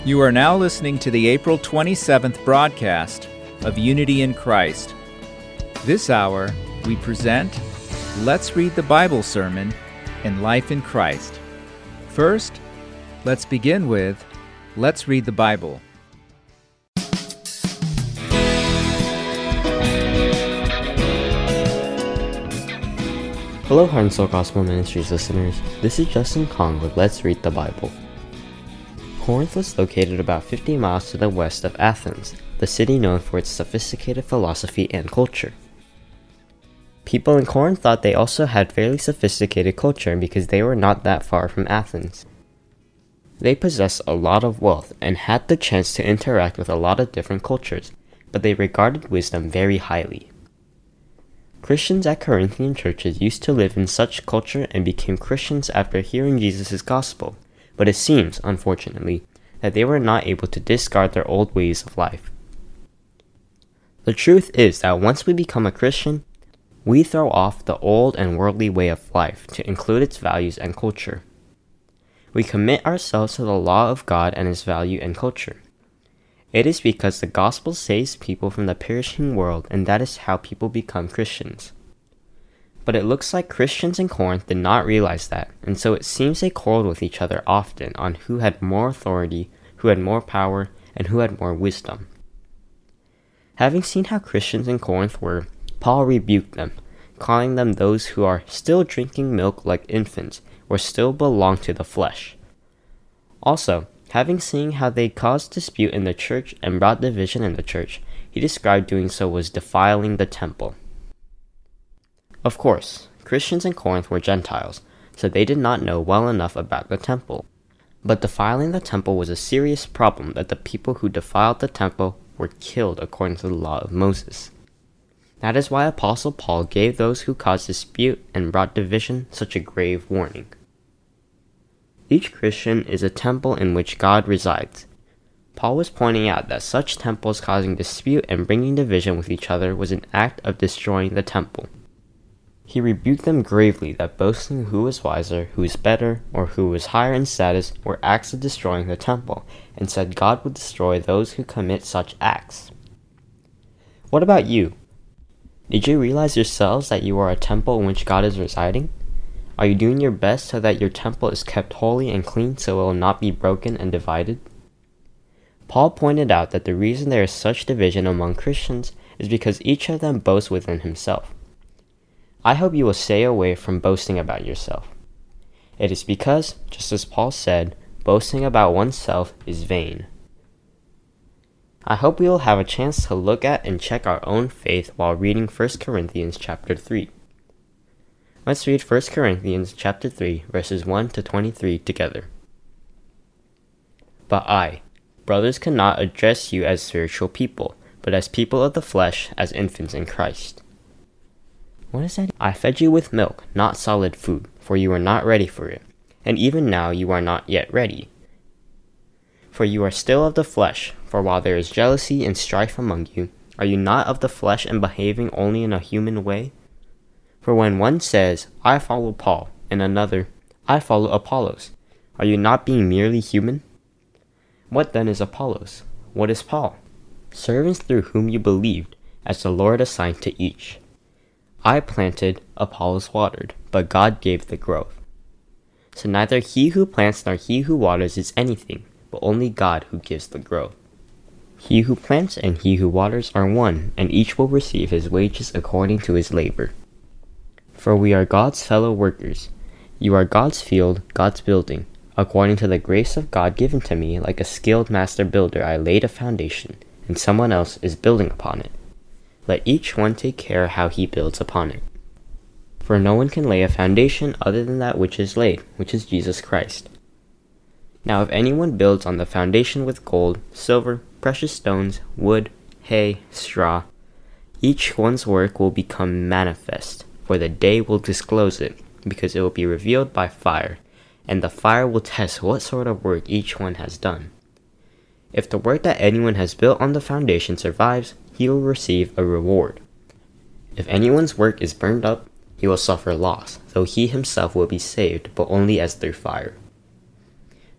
You are now listening to the April 27th broadcast of Unity in Christ. This hour, we present Let's Read the Bible Sermon and Life in Christ. First, let's begin with Let's Read the Bible. Hello, Heart and Soul Gospel Ministries listeners. This is Justin Kong with Let's Read the Bible. Corinth was located about 50 miles to the west of Athens, the city known for its sophisticated philosophy and culture. People in Corinth thought they also had fairly sophisticated culture because they were not that far from Athens. They possessed a lot of wealth and had the chance to interact with a lot of different cultures, but they regarded wisdom very highly. Christians at Corinthian churches used to live in such culture and became Christians after hearing Jesus' gospel, but it seems, unfortunately, that they were not able to discard their old ways of life. The truth is that once we become a Christian, we throw off the old and worldly way of life to include its values and culture. We commit ourselves to the law of God and His value and culture. It is because the gospel saves people from the perishing world, and that is how people become Christians. But it looks like Christians in Corinth did not realize that, and so it seems they quarreled with each other often on who had more authority, who had more power, and who had more wisdom. Having seen how Christians in Corinth were, Paul rebuked them, calling them those who are still drinking milk like infants, or still belong to the flesh. Also, having seen how they caused dispute in the church and brought division in the church, he described doing so as defiling the temple. Of course, Christians in Corinth were Gentiles, so they did not know well enough about the temple. But defiling the temple was a serious problem that the people who defiled the temple were killed according to the law of Moses. That is why Apostle Paul gave those who caused dispute and brought division such a grave warning. Each Christian is a temple in which God resides. Paul was pointing out that such temples causing dispute and bringing division with each other was an act of destroying the temple. He rebuked them gravely that boasting who was wiser, who is better, or who was higher in status were acts of destroying the temple, and said God would destroy those who commit such acts. What about you? Did you realize yourselves that you are a temple in which God is residing? Are you doing your best so that your temple is kept holy and clean so it will not be broken and divided? Paul pointed out that the reason there is such division among Christians is because each of them boasts within himself. I hope you will stay away from boasting about yourself. It is because, just as Paul said, boasting about oneself is vain. I hope we will have a chance to look at and check our own faith while reading 1 Corinthians chapter 3. Let's read 1 Corinthians chapter 3, verses 1 to 23 together. But I, brothers, cannot address you as spiritual people, but as people of the flesh, as infants in Christ. What is that? I fed you with milk, not solid food, for you were not ready for it, and even now you are not yet ready. For you are still of the flesh, for while there is jealousy and strife among you, are you not of the flesh and behaving only in a human way? For when one says, I follow Paul, and another, I follow Apollos, are you not being merely human? What then is Apollos? What is Paul? Servants through whom you believed, as the Lord assigned to each. I planted, Apollos watered, but God gave the growth. So neither he who plants nor he who waters is anything, but only God who gives the growth. He who plants and he who waters are one, and each will receive his wages according to his labor. For we are God's fellow workers. You are God's field, God's building. According to the grace of God given to me, like a skilled master builder, I laid a foundation, and someone else is building upon it. Let each one take care how he builds upon it. For no one can lay a foundation other than that which is laid, which is Jesus Christ. Now if anyone builds on the foundation with gold, silver, precious stones, wood, hay, straw, each one's work will become manifest, for the day will disclose it, because it will be revealed by fire, and the fire will test what sort of work each one has done. If the work that anyone has built on the foundation survives, he will receive a reward. If anyone's work is burned up, he will suffer loss, though he himself will be saved, but only as through fire.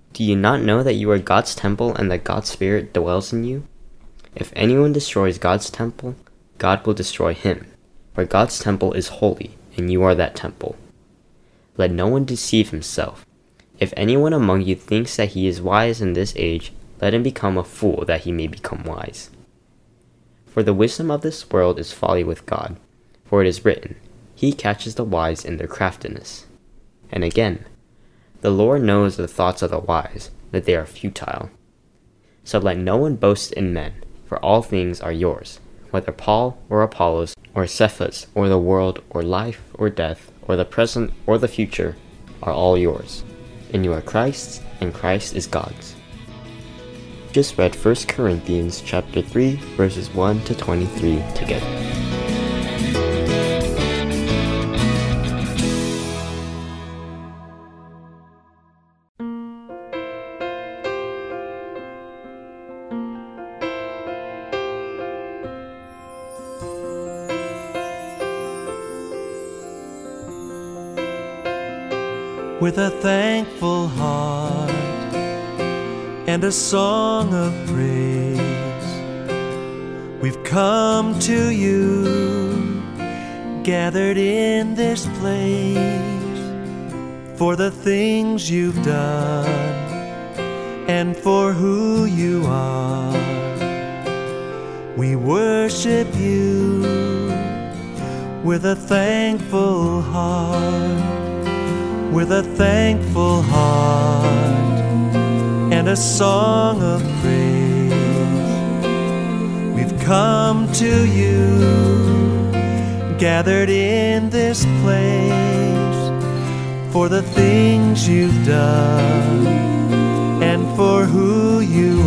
Do you not know that you are God's temple and that God's Spirit dwells in you? If anyone destroys God's temple, God will destroy him. For God's temple is holy, and you are that temple. Let no one deceive himself. If anyone among you thinks that he is wise in this age, let him become a fool that he may become wise. For the wisdom of this world is folly with God. For it is written, He catches the wise in their craftiness. And again, the Lord knows the thoughts of the wise, that they are futile. So let no one boast in men, for all things are yours, whether Paul or Apollos or Cephas or the world or life or death or the present or the future are all yours. And you are Christ's, and Christ is God's. Just read 1 Corinthians chapter 3, verses 1 to 23 together. With a thankful heart and a song of praise, we've come to you, gathered in this place, for the things you've done and for who you are. We worship you with a thankful heart. With a thankful heart and a song of praise, we've come to you, gathered in this place, for the things you've done and for who you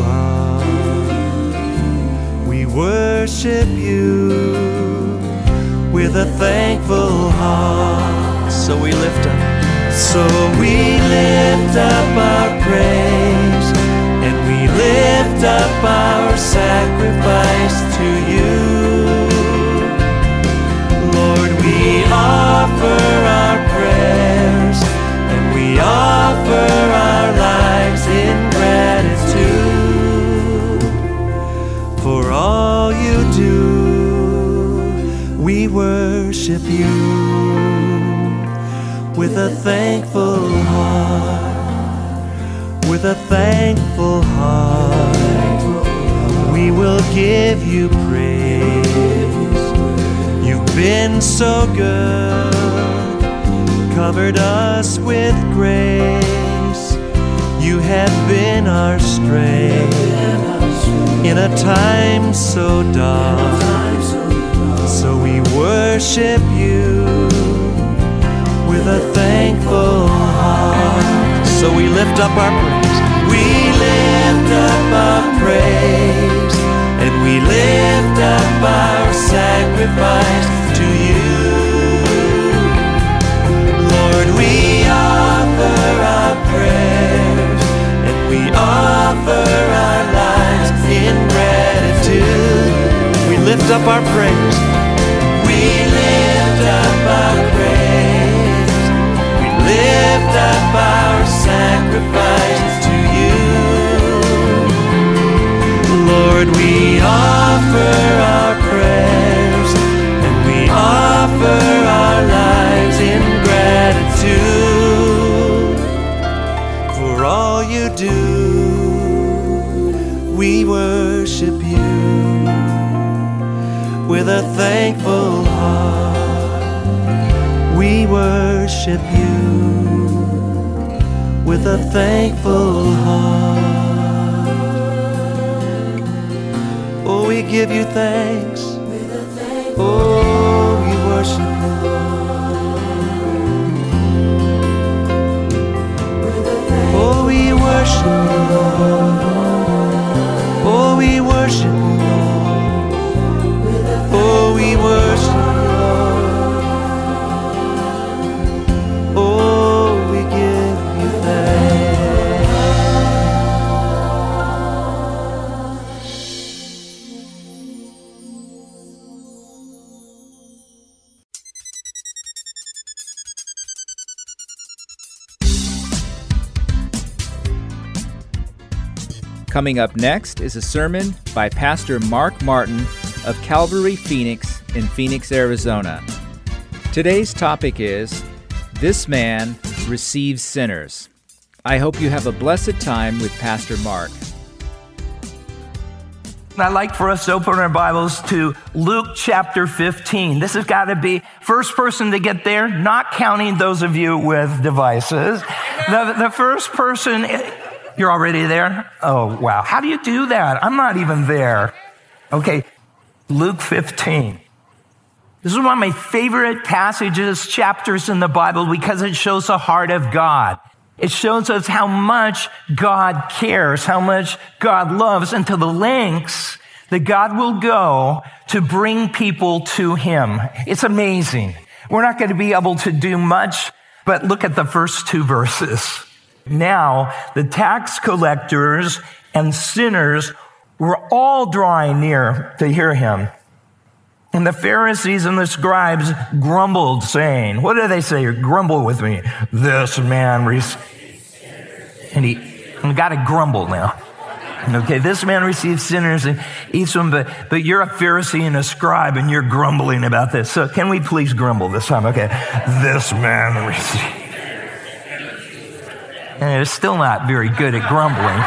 are. We worship you with a thankful heart. So we lift up our praise, and we lift up our sacrifice to you. Lord, we offer our prayers, and we offer our lives in gratitude for all you do. We worship you with a thankful heart, with a thankful heart, we will give you praise. You've been so good, covered us with grace. You have been our strength in a time so dark. So we worship you with a thankful heart. So we lift up our praise. We lift up our praise, and we lift up our sacrifice to you. Lord, we offer our prayers, and we offer our lives in gratitude. We lift up our praise. We lift up our praise. Lift up our sacrifice to you. Lord, we offer our prayers, and we offer our lives in gratitude for all you do. We worship you with a thankful heart. We worship you with a thankful heart. Oh, we give you thanks. Oh, we worship you, Lord. Oh, we worship you, Lord. Oh, we worship you, Lord. Oh, we worship you, Lord. Oh, we give you thanks. Coming up next is a sermon by Pastor Mark Martin of Calvary Phoenix in Phoenix, Arizona. Today's topic is, This Man Receives Sinners. I hope you have a blessed time with Pastor Mark. I'd like for us to open our Bibles to Luke chapter 15. This has got to be first person to get there, not counting those of you with devices. The first person, you're already there? Oh, wow. How do you do that? I'm not even there. Okay, Luke 15. This is one of my favorite passages, chapters in the Bible, because it shows the heart of God. It shows us how much God cares, how much God loves, and to the lengths that God will go to bring people to Him. It's amazing. We're not going to be able to do much, but look at the first two verses. Now, the tax collectors and sinners were all drawing near to hear Him. And the Pharisees and the scribes grumbled, saying, what do they say? Grumble with me. This man and he got to grumble now. Okay, this man receives sinners and eats them, but you're a Pharisee and a scribe and you're grumbling about this. So can we please grumble this time? Okay, this man receives. And it's still not very good at grumbling.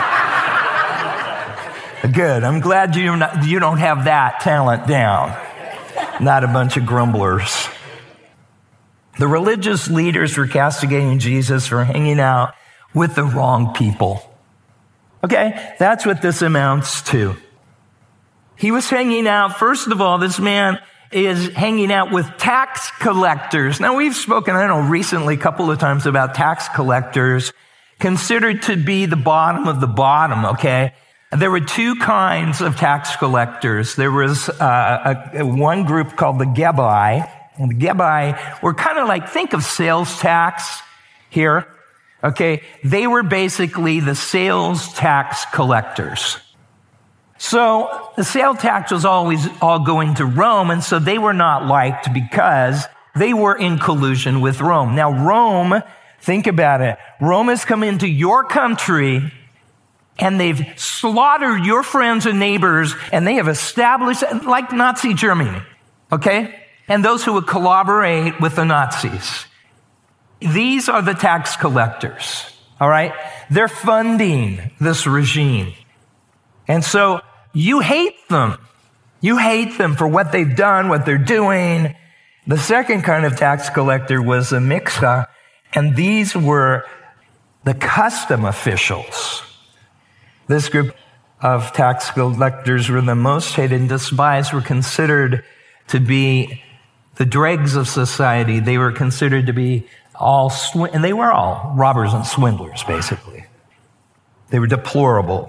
Good. I'm glad you don't have that talent down. Not a bunch of grumblers. The religious leaders were castigating Jesus for hanging out with the wrong people. Okay, that's what this amounts to. He was hanging out, first of all, this man is hanging out with tax collectors. Now, we've spoken, I don't know, recently a couple of times about tax collectors considered to be the bottom of the bottom, okay? There were two kinds of tax collectors. There was one group called the Gebai. And the Gebai were kind of like, think of sales tax here. Okay, they were basically the sales tax collectors. So the sales tax was always all going to Rome, and so they were not liked because they were in collusion with Rome. Now Rome, think about it, Rome has come into your country and they've slaughtered your friends and neighbors, and they have established, like Nazi Germany, okay? And those who would collaborate with the Nazis. These are the tax collectors, all right? They're funding this regime. And so you hate them. You hate them for what they've done, what they're doing. The second kind of tax collector was a miksa, and these were the custom officials. This group of tax collectors were the most hated and despised, were considered to be the dregs of society. They were considered to be and they were all robbers and swindlers, basically. They were deplorable.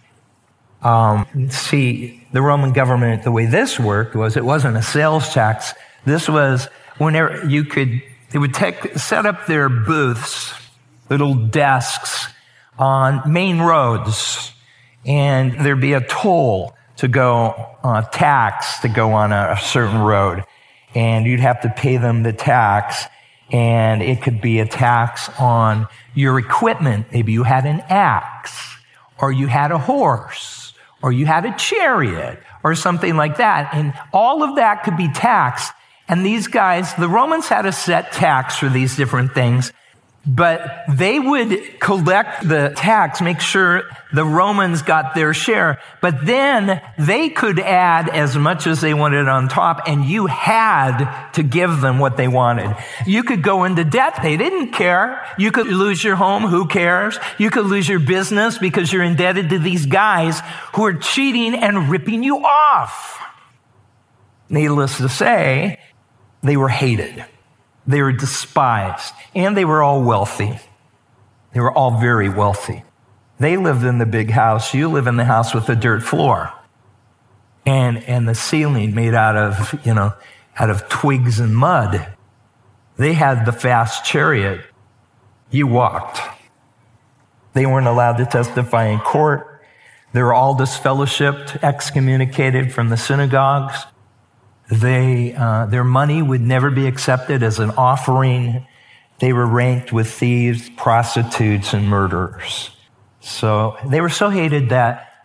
See, the Roman government, the way this worked was it wasn't a sales tax. This was whenever they would set up their booths, little desks on main roads, and there'd be a toll to go, tax to go on a certain road. And you'd have to pay them the tax. And it could be a tax on your equipment. Maybe you had an axe, or you had a horse, or you had a chariot, or something like that. And all of that could be taxed. And these guys, the Romans had a set tax for these different things, but they would collect the tax, make sure the Romans got their share, but then they could add as much as they wanted on top, and you had to give them what they wanted. You could go into debt. They didn't care. You could lose your home. Who cares? You could lose your business because you're indebted to these guys who are cheating and ripping you off. Needless to say, they were hated. They were despised, and they were all wealthy. They were all very wealthy. They lived in the big house. You live in the house with the dirt floor and the ceiling made out of twigs and mud. They had the fast chariot. You walked. They weren't allowed to testify in court. They were all disfellowshipped, excommunicated from the synagogues. Their money would never be accepted as an offering. They were ranked with thieves, prostitutes, and murderers. So they were so hated that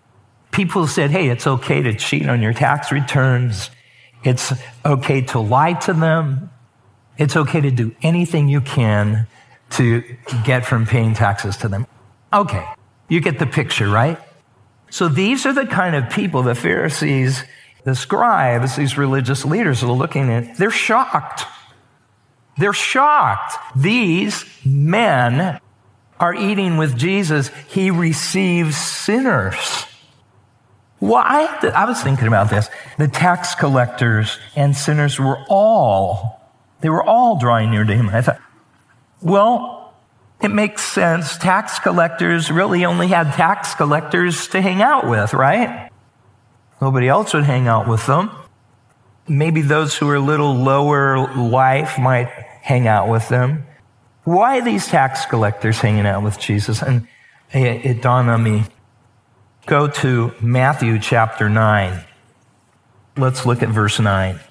People said, hey, it's okay to cheat on your tax returns. It's okay to lie to them. It's okay to do anything you can to get from paying taxes to them. Okay, you get the picture, right? So these are the kind of people the Pharisees, the scribes, these religious leaders are looking at. They're shocked. They're shocked. These men are eating with Jesus. He receives sinners. Why? I was thinking about this. The tax collectors and sinners were all drawing near to him. I thought, well, it makes sense. Tax collectors really only had tax collectors to hang out with, right? Nobody else would hang out with them. Maybe those who are a little lower life might hang out with them. Why are these tax collectors hanging out with Jesus? And it dawned on me. Go to Matthew chapter 9. Let's look at verse 9.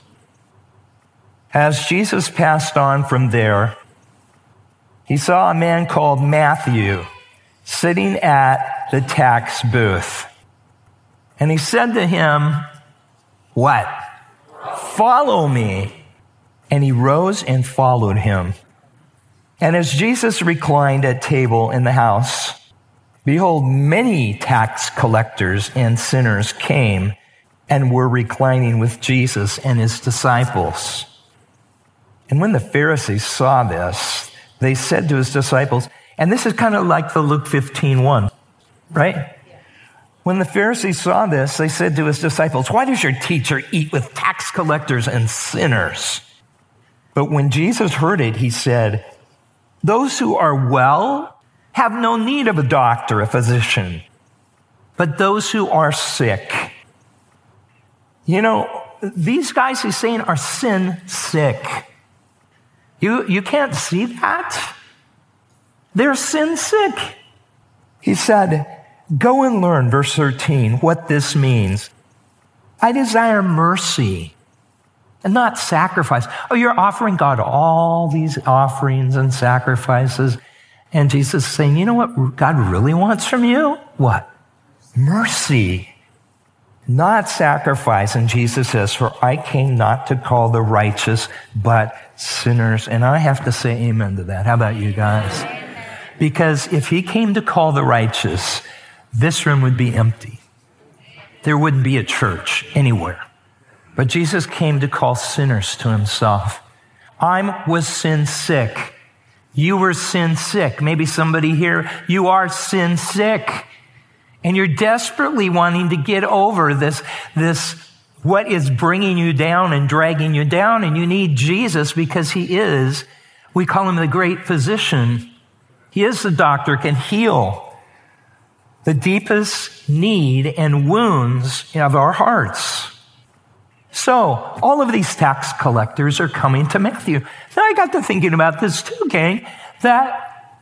As Jesus passed on from there, he saw a man called Matthew sitting at the tax booth. And he said to him, what? Follow me. And he rose and followed him. And as Jesus reclined at table in the house, behold, many tax collectors and sinners came and were reclining with Jesus and his disciples. And when the Pharisees saw this, they said to his disciples, and this is kind of like the Luke 15:1, right? When the Pharisees saw this, they said to his disciples, why does your teacher eat with tax collectors and sinners? But when Jesus heard it, he said, those who are well have no need of a doctor, a physician, but those who are sick. You know, these guys he's saying are sin sick. You can't see that? They're sin sick. He said, go and learn, verse 13, what this means. I desire mercy and not sacrifice. Oh, you're offering God all these offerings and sacrifices. And Jesus is saying, you know what God really wants from you? What? Mercy, not sacrifice. And Jesus says, for I came not to call the righteous, but sinners. And I have to say amen to that. How about you guys? Because if he came to call the righteous, this room would be empty. There wouldn't be a church anywhere. But Jesus came to call sinners to himself. I was sin sick. You were sin sick. Maybe somebody here, you are sin sick. And you're desperately wanting to get over this what is bringing you down and dragging you down. And you need Jesus because he is, we call him the great physician. He is the doctor, can heal the deepest need and wounds of our hearts. So all of these tax collectors are coming to Matthew. Now I got to thinking about this too, gang, that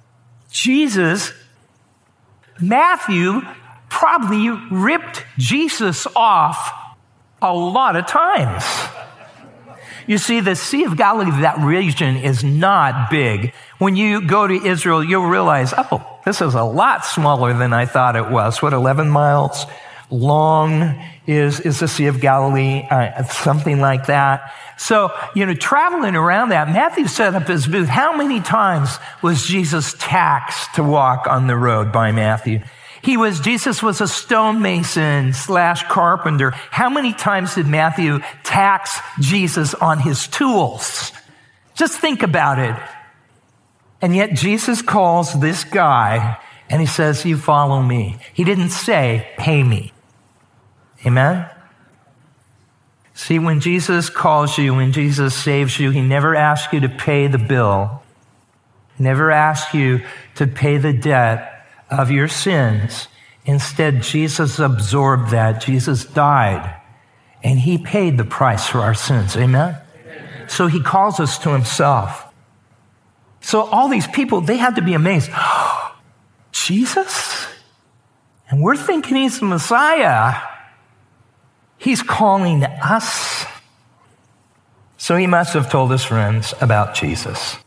Matthew probably ripped Jesus off a lot of times. You see, the Sea of Galilee, that region is not big. When you go to Israel, you'll realize, oh, this is a lot smaller than I thought it was. 11 miles long is the Sea of Galilee, something like that. So, traveling around that, Matthew set up his booth. How many times was Jesus taxed to walk on the road by Matthew? Jesus was a stonemason / carpenter. How many times did Matthew tax Jesus on his tools? Just think about it. And yet Jesus calls this guy and he says, you follow me. He didn't say, pay me. Amen? See, when Jesus calls you, when Jesus saves you, he never asks you to pay the bill. Never asks you to pay the debt of your sins. Instead, Jesus absorbed that. Jesus died, and he paid the price for our sins. Amen? So he calls us to himself. So all these people, they had to be amazed. Jesus? And we're thinking he's the Messiah. He's calling us. So he must have told his friends about Jesus.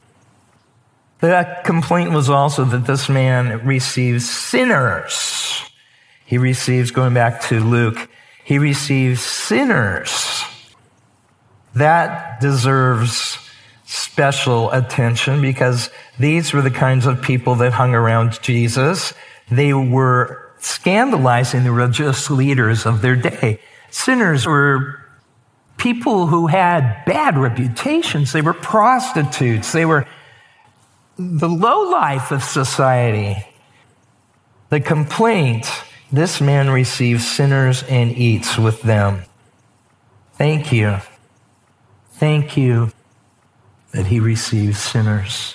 The complaint was also that this man receives sinners. He receives, going back to Luke, he receives sinners. That deserves special attention because these were the kinds of people that hung around Jesus. They were scandalizing the religious leaders of their day. Sinners were people who had bad reputations. They were prostitutes. They were the lowlife of society. The complaint, this man receives sinners and eats with them. Thank you. Thank you that he receives sinners.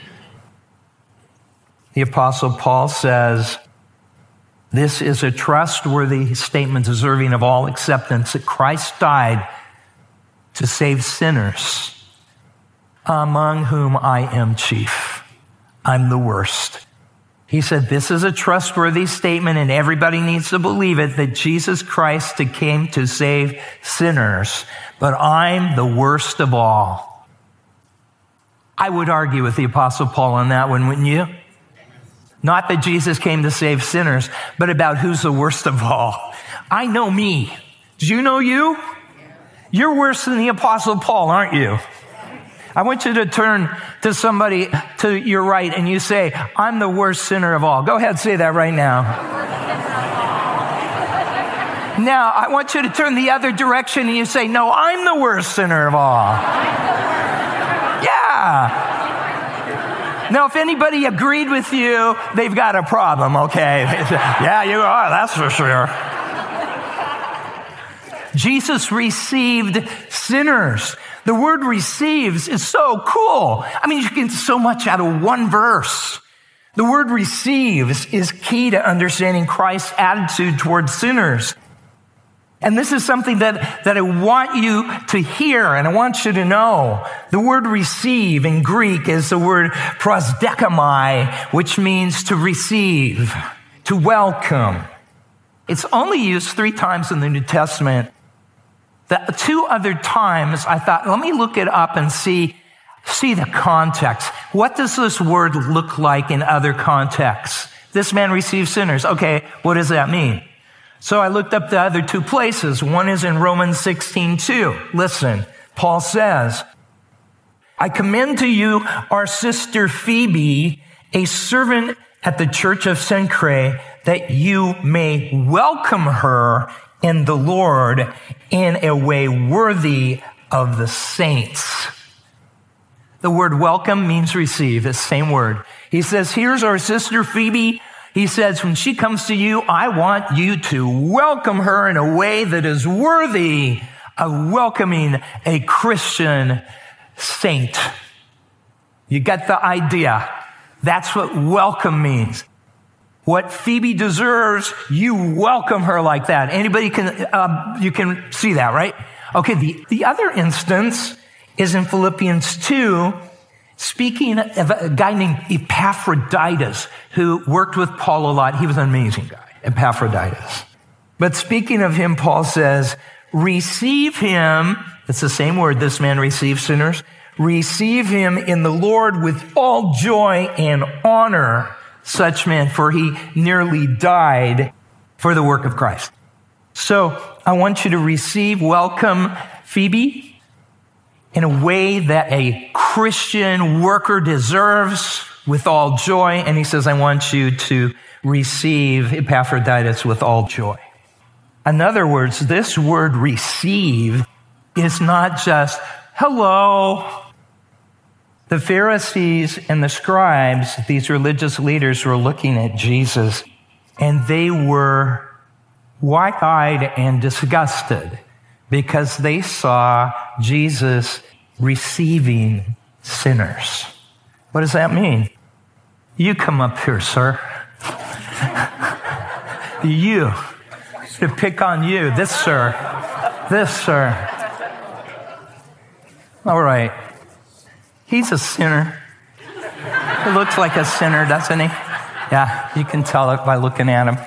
The Apostle Paul says, this is a trustworthy statement deserving of all acceptance, that Christ died to save sinners, among whom I am chief. I'm the worst. He said, this is a trustworthy statement, and everybody needs to believe it, that Jesus Christ came to save sinners, but I'm the worst of all. I would argue with the Apostle Paul on that one, wouldn't you? Not that Jesus came to save sinners, but about who's the worst of all. I know me. Do you know you? You're worse than the Apostle Paul, aren't you? I want you to turn to somebody to your right and you say, I'm the worst sinner of all. Go ahead, say that right now. Now, I want you to turn the other direction and you say, no, I'm the worst sinner of all. Yeah. Now, if anybody agreed with you, they've got a problem, okay? Yeah, you are, that's for sure. Jesus received sinners. The word receives is so cool. I mean, you can get so much out of one verse. The word receives is key to understanding Christ's attitude towards sinners. And this is something that I want you to hear and I want you to know. The word receive in Greek is the word prosdechomai, which means to receive, to welcome. It's only used 3 times in the New Testament. The 2 other times I thought, let me look it up and see the context. What does this word look like in other contexts? This man receives sinners. Okay, what does that mean? So I looked up the other 2 places. One is in Romans 16:2. Listen, Paul says, I commend to you our sister Phoebe, a servant at the church of Cenchreae, that you may welcome her in the Lord in a way worthy of the saints. The word welcome means receive. It's the same word. He says, here's our sister Phoebe. He says, when she comes to you, I want you to welcome her in a way that is worthy of welcoming a Christian saint. You get the idea. That's what welcome means. What Phoebe deserves, you welcome her like that. Anybody you can see that, right? Okay, the other instance is in Philippians 2, speaking of a guy named Epaphroditus, who worked with Paul a lot. He was an amazing guy, Epaphroditus. But speaking of him, Paul says, receive him, it's the same word, this man receives sinners, receive him in the Lord with all joy and honor, such man, for he nearly died for the work of Christ. So I want you to welcome Phoebe in a way that a Christian worker deserves with all joy. And he says, I want you to receive Epaphroditus with all joy. In other words, this word receive is not just hello. The Pharisees and the scribes, these religious leaders, were looking at Jesus and they were wide-eyed and disgusted because they saw Jesus receiving sinners. What does that mean? You come up here, sir. You. To pick on you. This, sir. All right. He's a sinner. He looks like a sinner, doesn't he? Yeah, you can tell it by looking at him.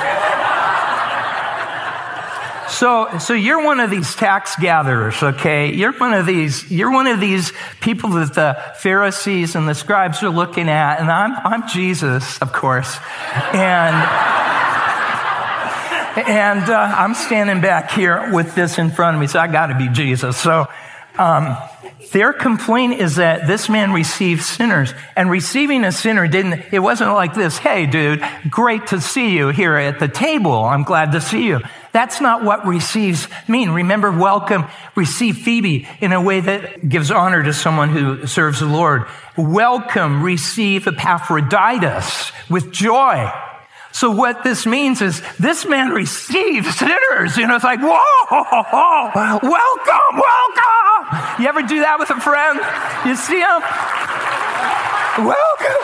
So you're one of these tax gatherers, okay? You're one of these people that the Pharisees and the scribes are looking at, and I'm Jesus, of course. And And I'm standing back here with this in front of me, so I got to be Jesus. So their complaint is that this man received sinners, and receiving a sinner it wasn't like this, hey, dude, great to see you here at the table. I'm glad to see you. That's not what receives mean. Remember, welcome, receive Phoebe in a way that gives honor to someone who serves the Lord. Welcome, receive Epaphroditus with joy. So what this means is this man received sinners. It's like, whoa, welcome. You ever do that with a friend? You see him? Welcome.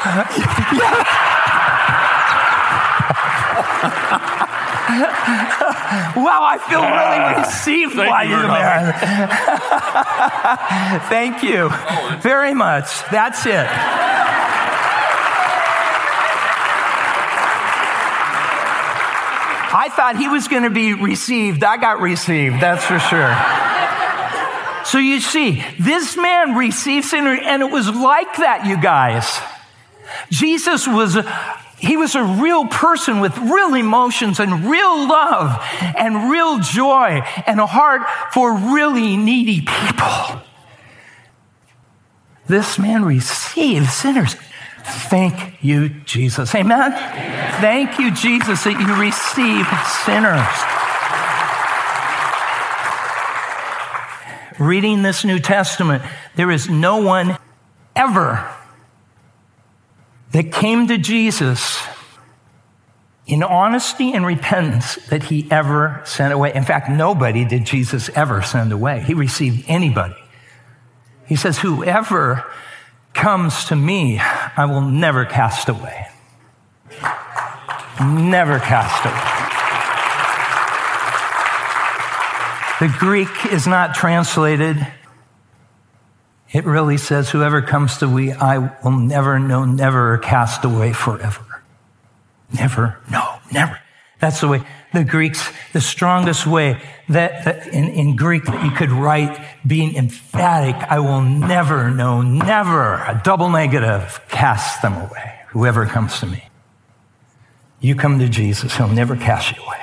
Wow, I feel really received by you, man. Thank you very much. That's it. I thought he was going to be received. I got received, that's for sure. So you see, this man received sinners, and it was like that, you guys. Jesus he was a real person with real emotions and real love and real joy and a heart for really needy people. This man received sinners. Thank you, Jesus. Amen? Thank you, Jesus, that you receive sinners. Reading this New Testament, there is no one ever that came to Jesus in honesty and repentance that he ever sent away. In fact, nobody did Jesus ever send away. He received anybody. He says, whoever comes to me, I will never cast away. Never cast away. The Greek is not translated. It really says, whoever comes to me, I will never, no, never cast away forever. Never, no, never. That's the way. The strongest way that in Greek that you could write, being emphatic, I will never, no, never, a double negative, cast them away. Whoever comes to me. You come to Jesus, he'll never cast you away.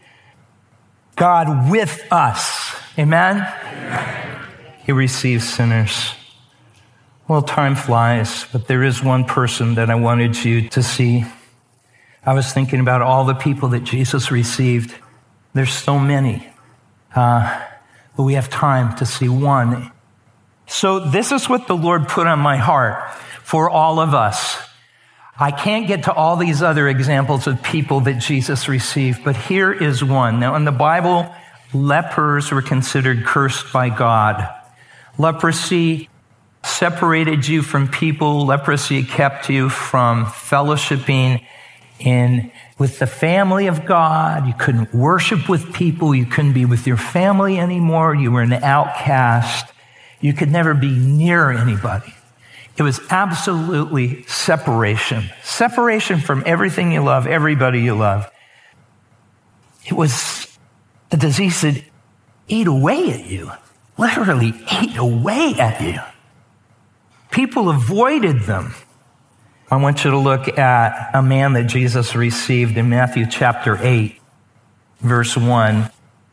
God with us. Amen? Amen. He receives sinners. Well, time flies, but there is one person that I wanted you to see. I was thinking about all the people that Jesus received. There's so many. But we have time to see one. So this is what the Lord put on my heart for all of us. I can't get to all these other examples of people that Jesus received, but here is one. Now, in the Bible, lepers were considered cursed by God. Leprosy separated you from people. Leprosy kept you from fellowshipping with the family of God. You couldn't worship with people. You couldn't be with your family anymore. You were an outcast. You could never be near anybody. It was absolutely separation. Separation from everything you love, everybody you love. It was a disease that ate away at you. Literally ate away at you. People avoided them. I want you to look at a man that Jesus received in Matthew chapter 8, verse 1.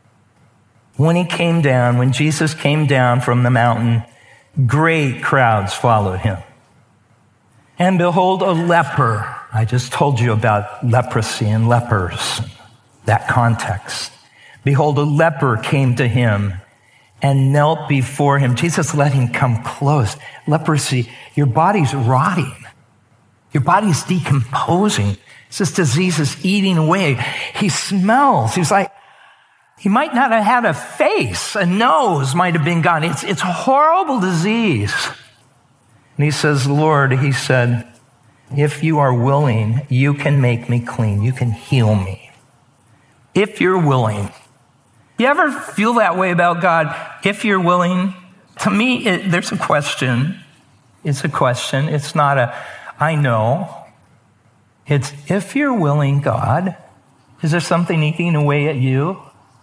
When Jesus came down from the mountain, great crowds followed him. And behold, a leper. I just told you about leprosy and lepers, that context. Behold, a leper came to him and knelt before him. Jesus let him come close. Leprosy, your body's rotting. Your body's decomposing. This disease is eating away. He smells. He might not have had a face. A nose might have been gone. It's a horrible disease. And he says, Lord, he said, if you are willing, you can make me clean. You can heal me. If you're willing. You ever feel that way about God? If you're willing? To me, there's a question. It's a question. It's not I know. It's, if you're willing, God, is there something eating away at you?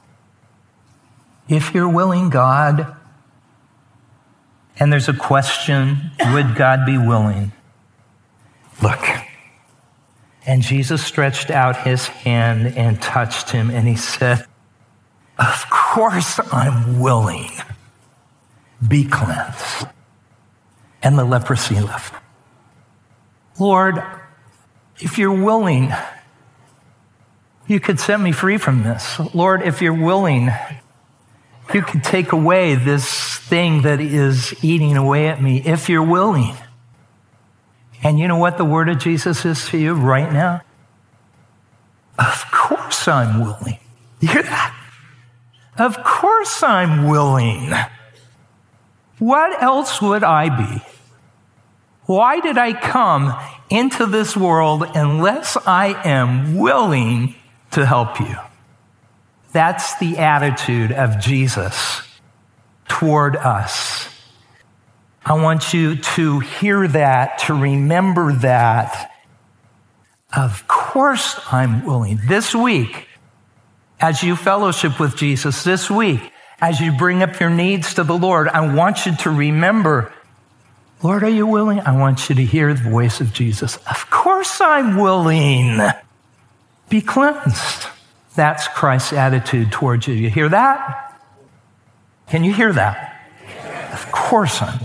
If you're willing, God, and there's a question, would God be willing? Look, And Jesus stretched out his hand and touched him, and he said, "Of course I'm willing. Be cleansed." And the leprosy left. Lord, if you're willing, you could set me free from this. Lord, if you're willing, you could take away this thing that is eating away at me, if you're willing. And you know what the word of Jesus is to you right now? Of course I'm willing. You hear that? Of course I'm willing. What else would I be? Why did I come into this world unless I am willing to help you? That's the attitude of Jesus toward us. I want you to hear that, to remember that. Of course I'm willing. This week, as you fellowship with Jesus, this week, as you bring up your needs to the Lord, I want you to remember, Lord, are you willing? I want you to hear the voice of Jesus. Of course I'm willing. Be cleansed. That's Christ's attitude towards you. You hear that? Can you hear that? Of course I'm willing.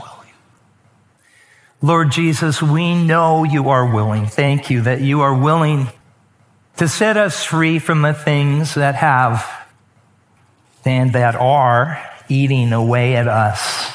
Lord Jesus, we know you are willing. Thank you that you are willing to set us free from the things that have and that are eating away at us.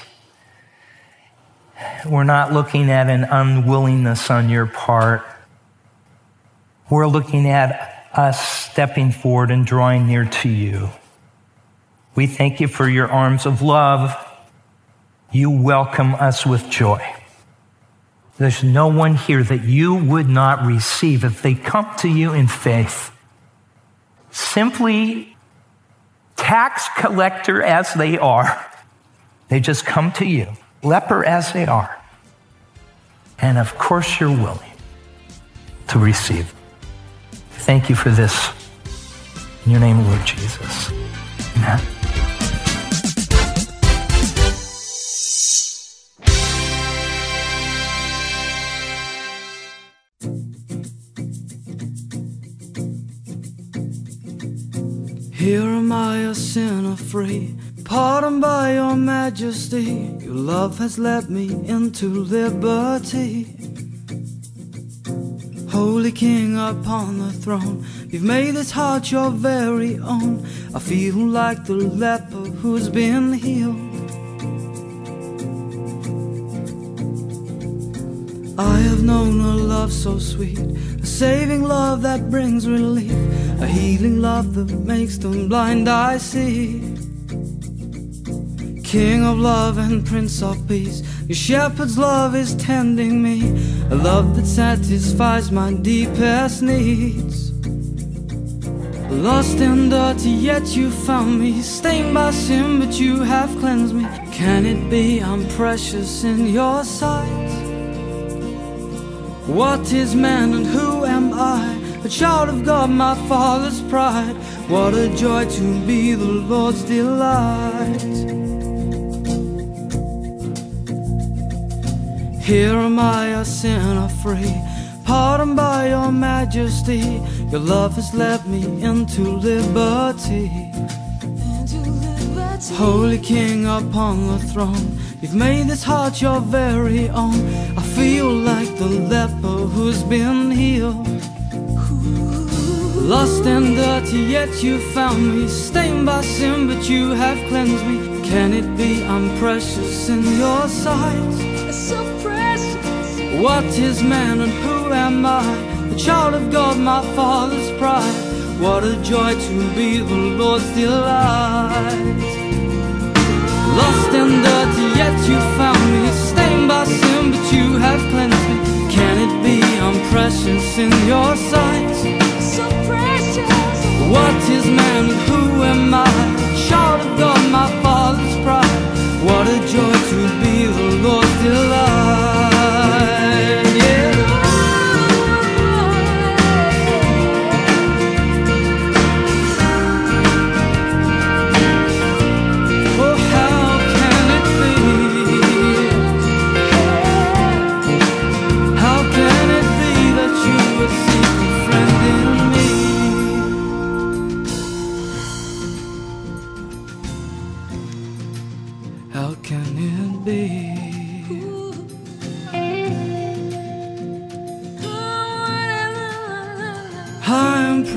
We're not looking at an unwillingness on your part. We're looking at us stepping forward and drawing near to you. We thank you for your arms of love. You welcome us with joy. There's no one here that you would not receive if they come to you in faith. Simply tax collector as they are, they just come to you, leper as they are. And of course you're willing to receive. Thank you for this. In your name, Lord Jesus. Amen. Here am I, a sinner free, pardoned by your majesty. Your love has led me into liberty. Holy King upon the throne, you've made this heart your very own. I feel like the leper who's been healed. I have known a love so sweet, a saving love that brings relief, a healing love that makes the blind eye see. King of love and Prince of peace, your shepherd's love is tending me, a love that satisfies my deepest needs. Lost and dirty, yet you found me, stained by sin, but you have cleansed me. Can it be I'm precious in your sight? What is man and who am I? A child of God, my Father's pride. What a joy to be the Lord's delight. Here am I, a sinner free, pardoned by your majesty. Your love has led me into liberty. Holy King upon the throne, you've made this heart your very own. I feel like the leper who's been healed. Lost and dirty, yet you found me, stained by sin, but you have cleansed me. Can it be I'm precious in your sight? So precious. What is man and who am I? The child of God, my Father's pride. What a joy to be the Lord's delight. Lost and dirty, yet you found me, stained by sin, but you have cleansed me. Can it be I'm precious in your sight? So precious. What is man and who am I? Child of God, my Father's pride. What a joy to be the Lord's delight. Yeah. Oh, how can it be?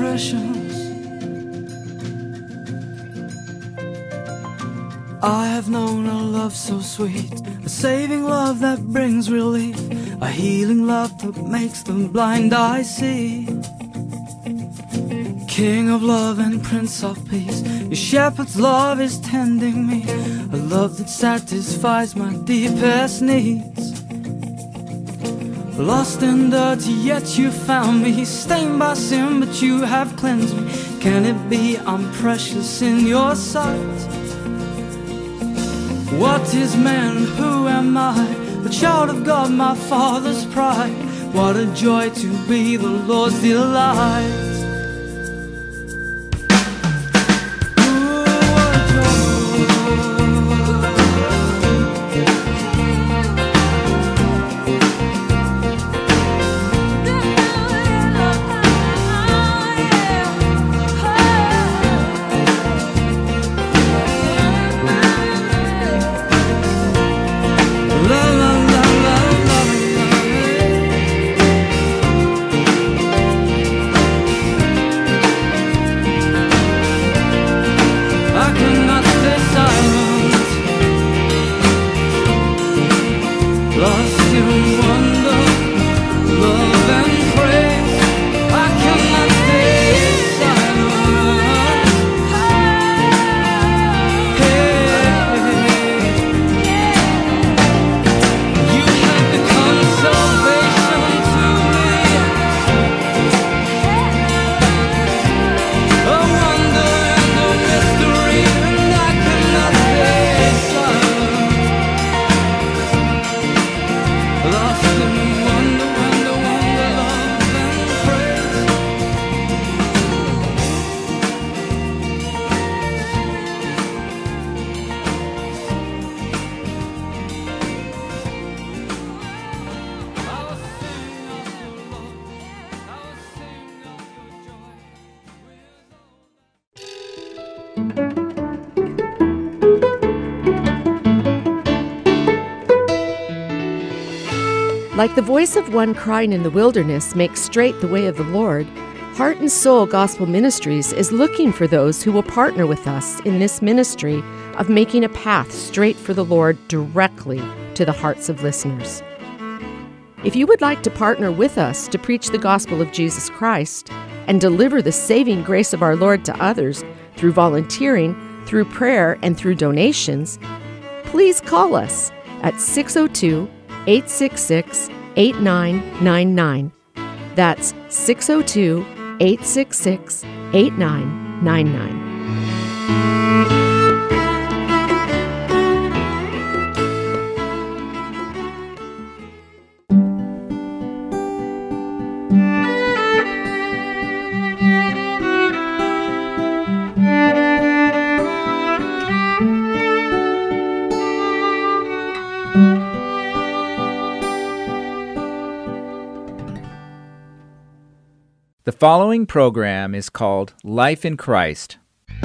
precious. I have known a love so sweet, a saving love that brings relief, a healing love that makes the blind eye see. King of love and Prince of peace, your shepherd's love is tending me, a love that satisfies my deepest needs. Lost and dirty, yet you found me, stained by sin, but you have cleansed me. Can it be I'm precious in your sight? What is man, who am I? The child of God, my Father's pride. What a joy to be the Lord's delight. Like the voice of one crying in the wilderness makes straight the way of the Lord, Heart and Soul Gospel Ministries is looking for those who will partner with us in this ministry of making a path straight for the Lord directly to the hearts of listeners. If you would like to partner with us to preach the gospel of Jesus Christ and deliver the saving grace of our Lord to others through volunteering, through prayer, and through donations, please call us at 602-866-8999. That's 602-866-8999. The following program is called Life in Christ.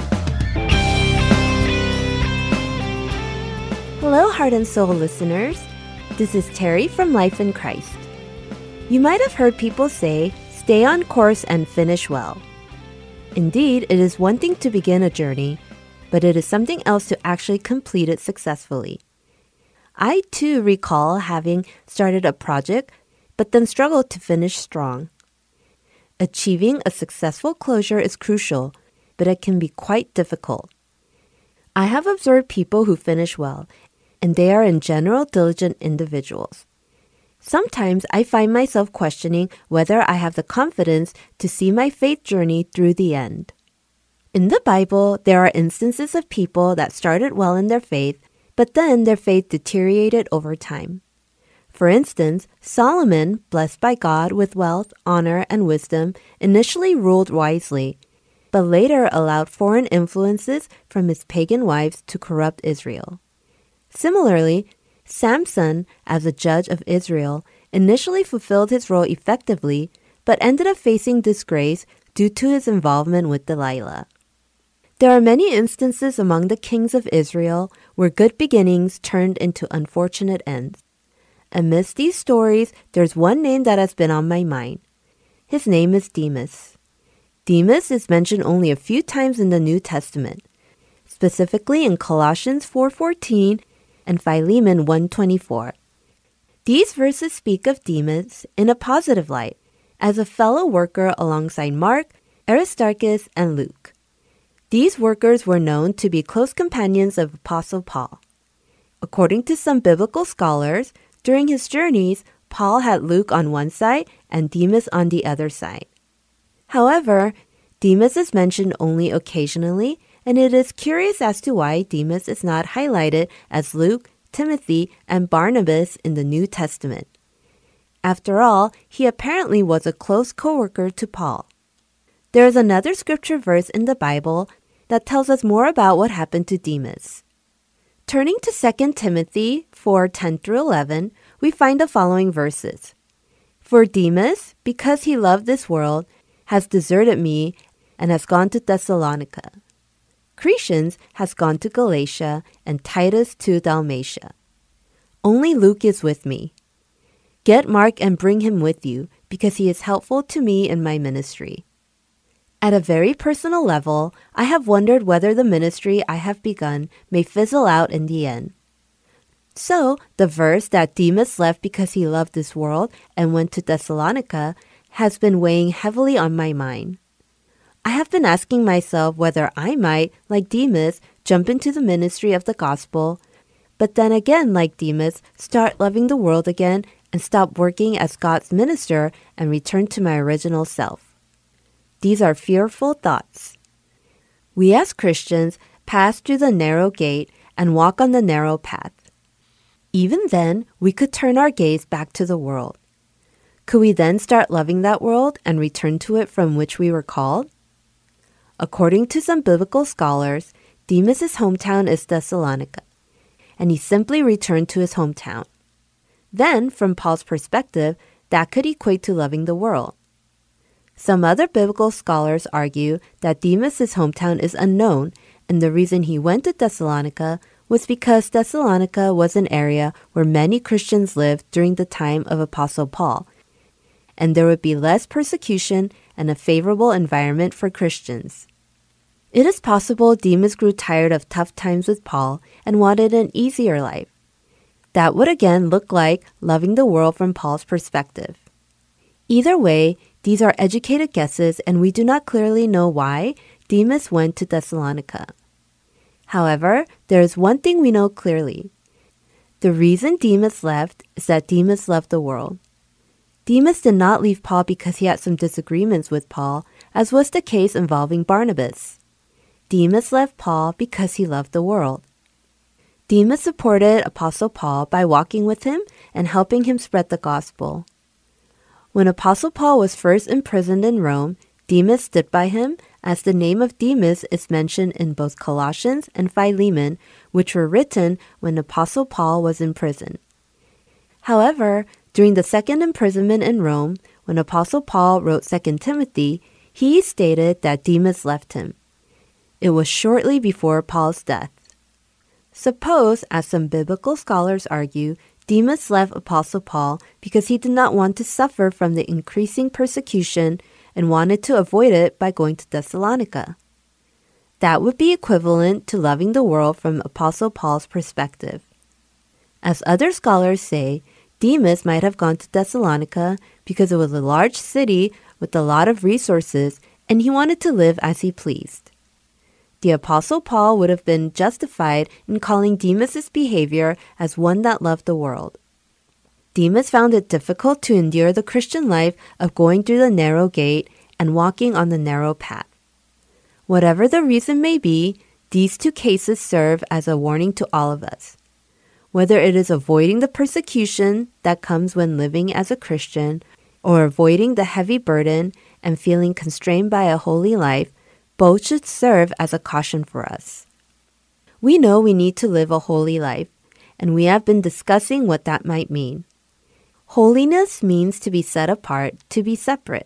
Hello, Heart and Soul listeners. This is Terry from Life in Christ. You might have heard people say, stay on course and finish well. Indeed, it is one thing to begin a journey, but it is something else to actually complete it successfully. I too recall having started a project, but then struggled to finish strong. Achieving a successful closure is crucial, but it can be quite difficult. I have observed people who finish well, and they are in general diligent individuals. Sometimes I find myself questioning whether I have the confidence to see my faith journey through the end. In the Bible, there are instances of people that started well in their faith, but then their faith deteriorated over time. For instance, Solomon, blessed by God with wealth, honor, and wisdom, initially ruled wisely, but later allowed foreign influences from his pagan wives to corrupt Israel. Similarly, Samson, as a judge of Israel, initially fulfilled his role effectively, but ended up facing disgrace due to his involvement with Delilah. There are many instances among the kings of Israel where good beginnings turned into unfortunate ends. Amidst these stories, there's one name that has been on my mind. His name is Demas. Demas is mentioned only a few times in the New Testament, specifically in Colossians 4:14 and Philemon 1:24. These verses speak of Demas in a positive light, as a fellow worker alongside Mark, Aristarchus, and Luke. These workers were known to be close companions of Apostle Paul. According to some biblical scholars, during his journeys, Paul had Luke on one side and Demas on the other side. However, Demas is mentioned only occasionally, and it is curious as to why Demas is not highlighted as Luke, Timothy, and Barnabas in the New Testament. After all, he apparently was a close co-worker to Paul. There is another scripture verse in the Bible that tells us more about what happened to Demas. Turning to 2 Timothy 4:10-11, we find the following verses. For Demas, because he loved this world, has deserted me and has gone to Thessalonica. Crescens has gone to Galatia, and Titus to Dalmatia. Only Luke is with me. Get Mark and bring him with you, because he is helpful to me in my ministry. At a very personal level, I have wondered whether the ministry I have begun may fizzle out in the end. So, the verse that Demas left because he loved this world and went to Thessalonica has been weighing heavily on my mind. I have been asking myself whether I might, like Demas, jump into the ministry of the gospel, but then again, like Demas, start loving the world again and stop working as God's minister and return to my original self. These are fearful thoughts. We as Christians pass through the narrow gate and walk on the narrow path. Even then, we could turn our gaze back to the world. Could we then start loving that world and return to it from which we were called? According to some biblical scholars, Demas' hometown is Thessalonica, and he simply returned to his hometown. Then, from Paul's perspective, that could equate to loving the world. Some other biblical scholars argue that Demas' hometown is unknown, and the reason he went to Thessalonica was because Thessalonica was an area where many Christians lived during the time of Apostle Paul, and there would be less persecution and a favorable environment for Christians. It is possible Demas grew tired of tough times with Paul and wanted an easier life. That would again look like loving the world from Paul's perspective. Either way, these are educated guesses, and we do not clearly know why Demas went to Thessalonica. However, there is one thing we know clearly. The reason Demas left is that Demas loved the world. Demas did not leave Paul because he had some disagreements with Paul, as was the case involving Barnabas. Demas left Paul because he loved the world. Demas supported Apostle Paul by walking with him and helping him spread the gospel. When Apostle Paul was first imprisoned in Rome, Demas stood by him, as the name of Demas is mentioned in both Colossians and Philemon, which were written when Apostle Paul was in prison. However, during the second imprisonment in Rome, when Apostle Paul wrote 2 Timothy, he stated that Demas left him. It was shortly before Paul's death. Suppose, as some biblical scholars argue, Demas left Apostle Paul because he did not want to suffer from the increasing persecution and wanted to avoid it by going to Thessalonica. That would be equivalent to loving the world from Apostle Paul's perspective. As other scholars say, Demas might have gone to Thessalonica because it was a large city with a lot of resources and he wanted to live as he pleased. The Apostle Paul would have been justified in calling Demas' behavior as one that loved the world. Demas found it difficult to endure the Christian life of going through the narrow gate and walking on the narrow path. Whatever the reason may be, these two cases serve as a warning to all of us. Whether it is avoiding the persecution that comes when living as a Christian, or avoiding the heavy burden and feeling constrained by a holy life, both should serve as a caution for us. We know we need to live a holy life, and we have been discussing what that might mean. Holiness means to be set apart, to be separate.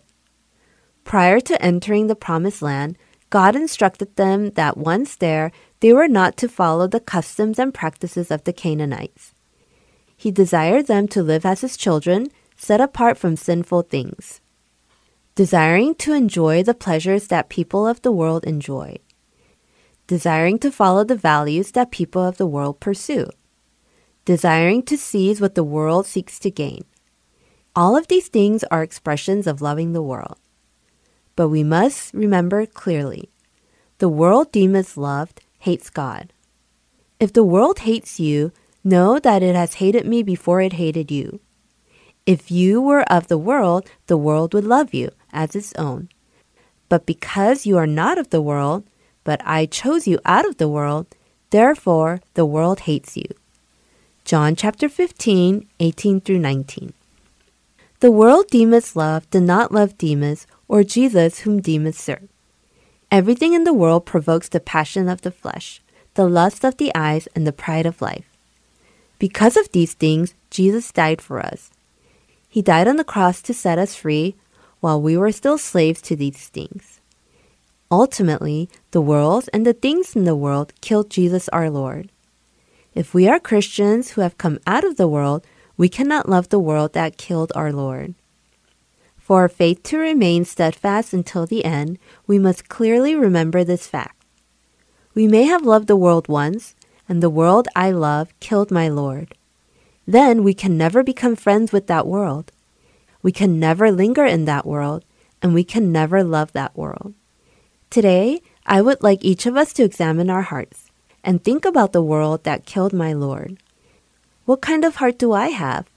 Prior to entering the Promised Land, God instructed them that once there, they were not to follow the customs and practices of the Canaanites. He desired them to live as His children, set apart from sinful things. desiring to enjoy the pleasures that people of the world enjoy, desiring to follow the values that people of the world pursue, desiring to seize what the world seeks to gain. All of these things are expressions of loving the world. But we must remember clearly, the world Demas loved hates God. If the world hates you, know that it has hated me before it hated you. If you were of the world would love you as its own. But because you are not of the world, but I chose you out of the world, therefore the world hates you. John chapter 15, 18 through 19. The world Demas loved did not love Demas or Jesus whom Demas served. Everything in the world provokes the passion of the flesh, the lust of the eyes, and the pride of life. Because of these things, Jesus died for us. He died on the cross to set us free while we were still slaves to these things. Ultimately, the world and the things in the world killed Jesus our Lord. If we are Christians who have come out of the world, we cannot love the world that killed our Lord. For our faith to remain steadfast until the end, we must clearly remember this fact. We may have loved the world once, and the world I love killed my Lord. Then we can never become friends with that world. We can never linger in that world, and we can never love that world. Today, I would like each of us to examine our hearts and think about the world that killed my Lord. What kind of heart do I have?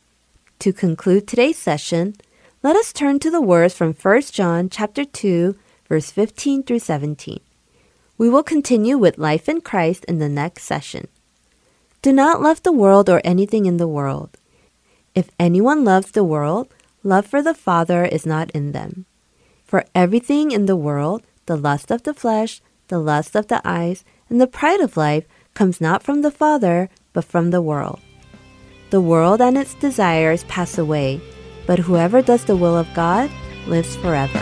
To conclude today's session, let us turn to the words from 1 John chapter 2, verse 15 through 17. We will continue with life in Christ in the next session. Do not love the world or anything in the world. If anyone loves the world, love for the Father is not in them. For everything in the world, the lust of the flesh, the lust of the eyes, and the pride of life comes not from the Father, but from the world. The world and its desires pass away, but whoever does the will of God lives forever.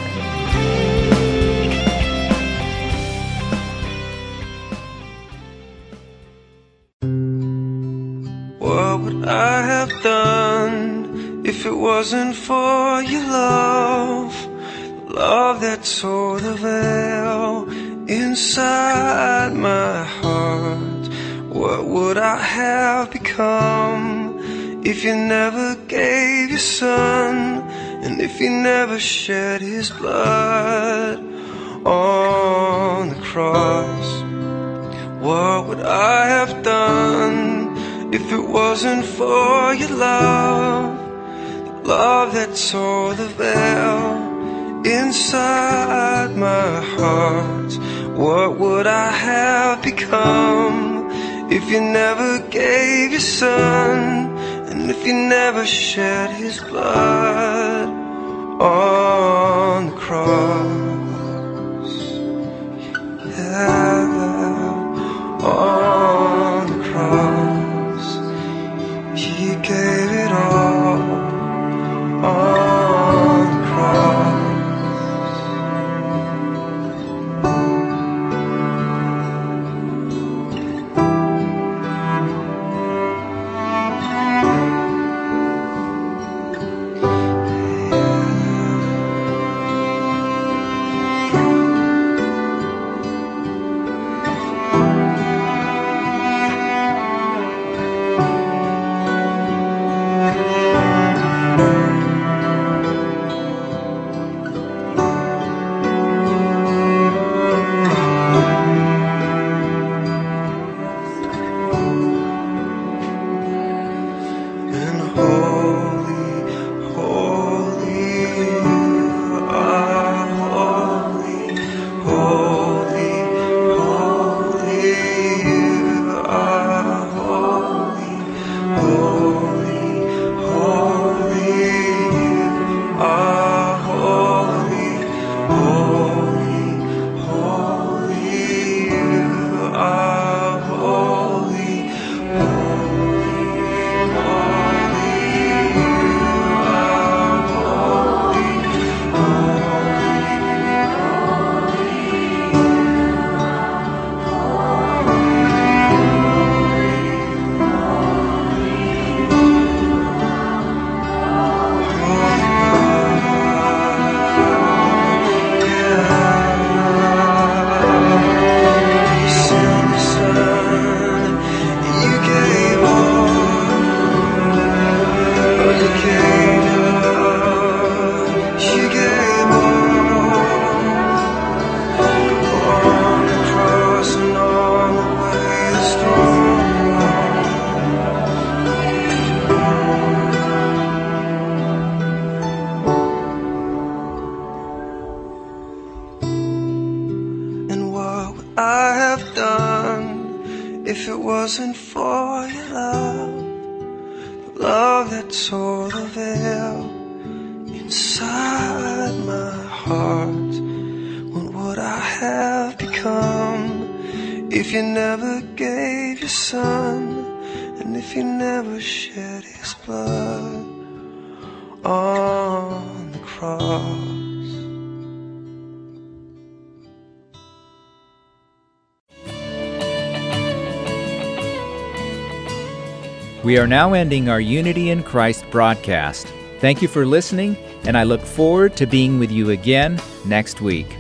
What would I have done if it wasn't for your love? Love that tore the veil inside my heart. What would I have become if you never gave your son, and if you never shed his blood on the cross? What would I have done if it wasn't for your love, the love that tore the veil inside my heart? What would I have become if you never gave your son, and if you never shed his blood on the cross? Yeah, on the cross, he gave it all on the cross. tore the veil inside my heart. What would I have become if you never gave your son, and if you never shed his blood on the cross? We are now ending our Unity in Christ broadcast. Thank you for listening, and I look forward to being with you again next week.